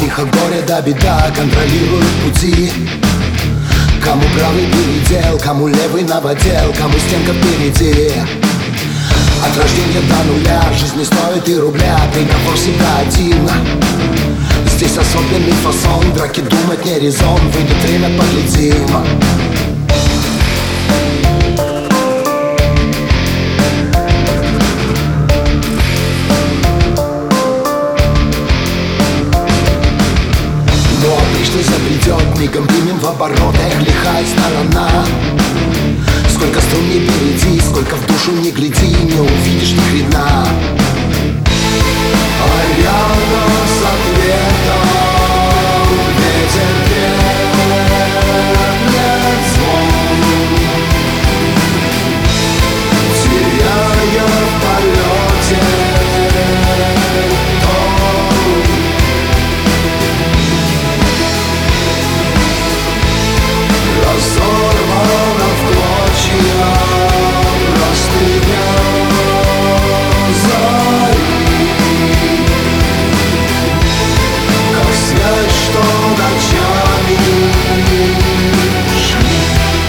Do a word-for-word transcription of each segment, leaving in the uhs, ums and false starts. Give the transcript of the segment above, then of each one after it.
Лихо горе да беда контролируют пути. Кому правый передел, кому левый наводел, кому стенка впереди. От рождения до нуля жизнь не стоит и рубля, приговор всегда один. Здесь особенный фасон, драки думать не резон, выйдет время, поглядим. Ну а пришли забредет, мигом примем в оборот, эх, лихая сторона. Сколько струн не перейди, сколько в душу не гляди, не увидишь ни хрена. А рядом с ответом ветер треплет звон, теряя в полете тон. Разорвано в клочья простыня зари, как связь, что ночами шли.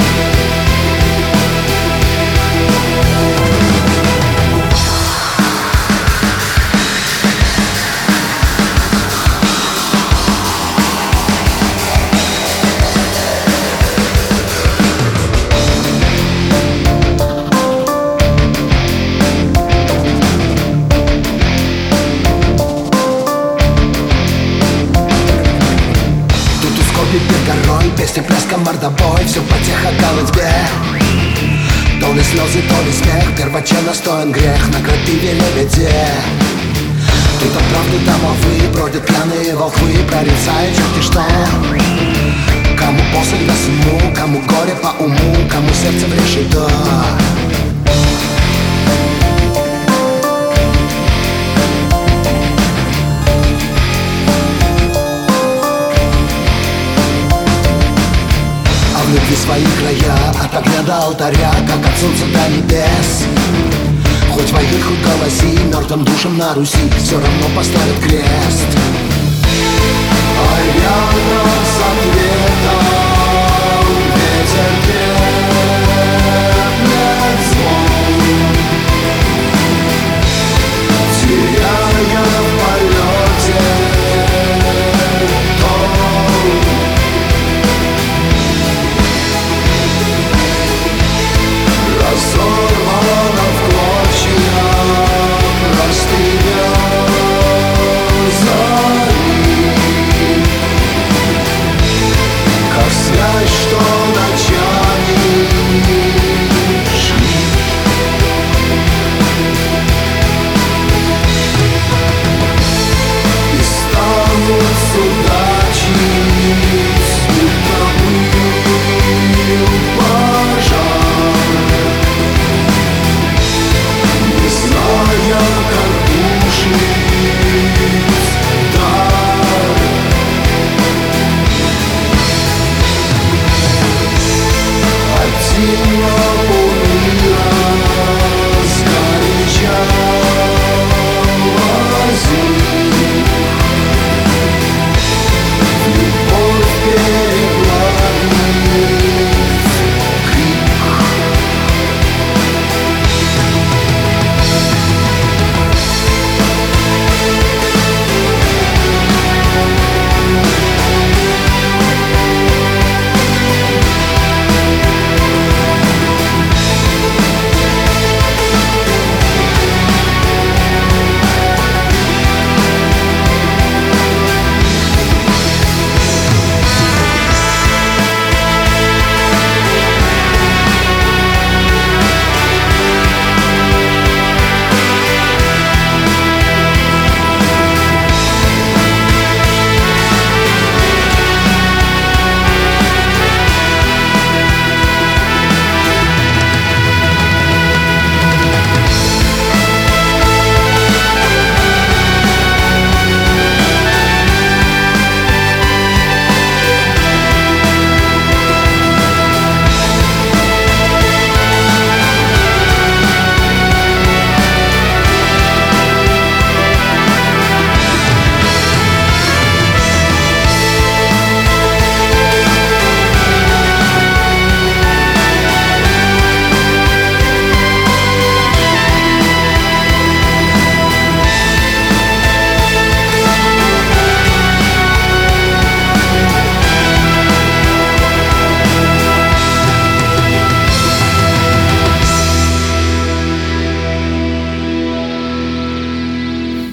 Перед горой, песня, пляска, мордобой, все потеха голодьбе. То ли слезы, то ли смех, первоче настоен грех на крапиве лебеде. Тут от правды до молвы бродят пьяные волхвы, прорицают черти что. Кому посох да сумму, кому горе по уму, кому сердце брешет да. Внутри свои края, от огня до алтаря, как от солнца до небес. Хоть воюй, хоть голоси, мертвым душам на Руси все равно поставят крест.